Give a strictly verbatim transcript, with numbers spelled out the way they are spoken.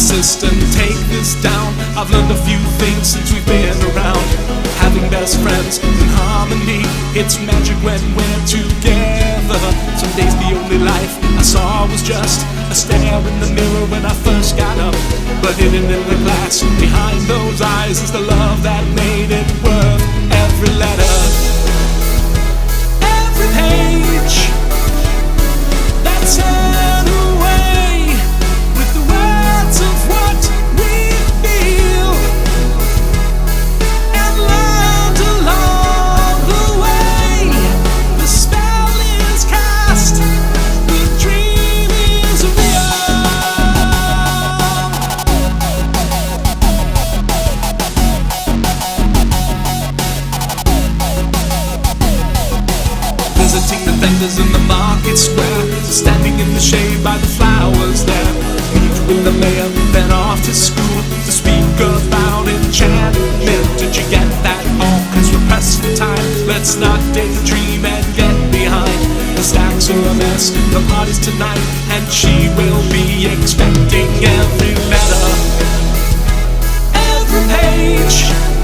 assistant, take this down. I've learned a few things since we've been around. Having best friends in harmony, it's magic when we're together. Some days the only life I saw was just a stare in the mirror when I first got up. But hidden in the glass behind those eyes is the love that made it worth every letter, every page that said away with the words of what we feel, and learned along the way. The spell is cast, the dream is real. Visiting the vendors in the market square, standing in the shade by the flowers there. Meet with the mayor, then off to school to speak about enchantment. Did you get that? All cause we're pressed for time. Let's not daydream and get behind. The stacks are a mess, the party's tonight, and she will be expecting every letter, every page